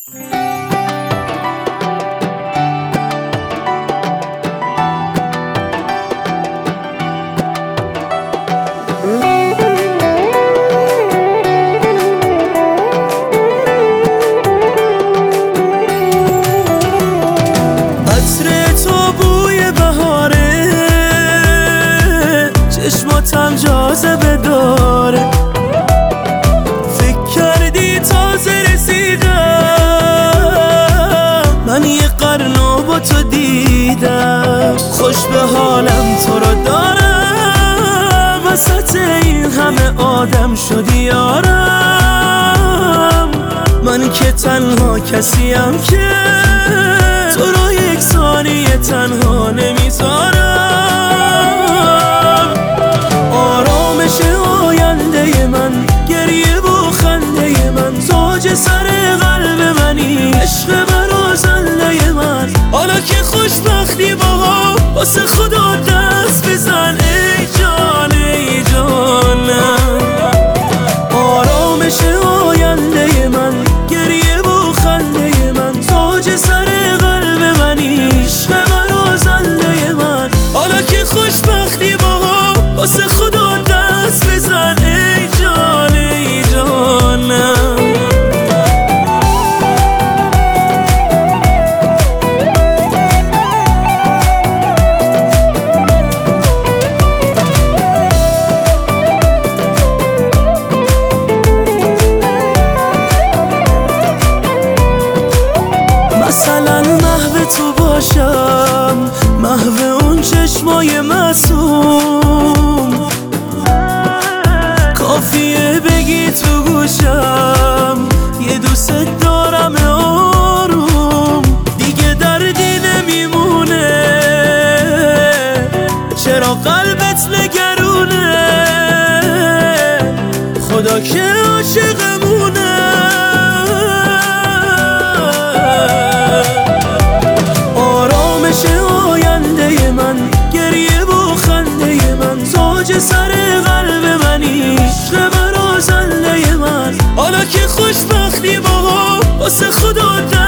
چشماتم جاذبه داره، فکر کردی تازه رسیدم، من یه قرن با تو دیدم، خوش به حالم تو رو دارم، وسط این همه آدم شدی یارم، من که تنها کسیم که تو رو یک ثانیه تنها نمیذارم. آرامش آینده من، گریه و خنده من، تاج سر قلب منی، عشق من و زنده من، حالا که خوشبختی با هم واسه خدا دست بزن ای جان ای جانم. آرامش آینده من، گریه و خنده من، تاج سر قلب منی، عشق من و زنده من، حالا که خوشبختی با هم واسه خدا دست بزن ای جان ای جانم. مثلا محو تو باشم، محو اون چشمای معصوم، کافیه بگی تو گوشم یه دوست دارم آروم، دیگه دردی نمیمونه، چرا قلبت نگرونه، خدا که عاشقمونه. آرامش آینده من، گریه و خنده من، تاج سر قلب منی، عشق من و زنده من، حالا که خوشبختی با هم واسه خدا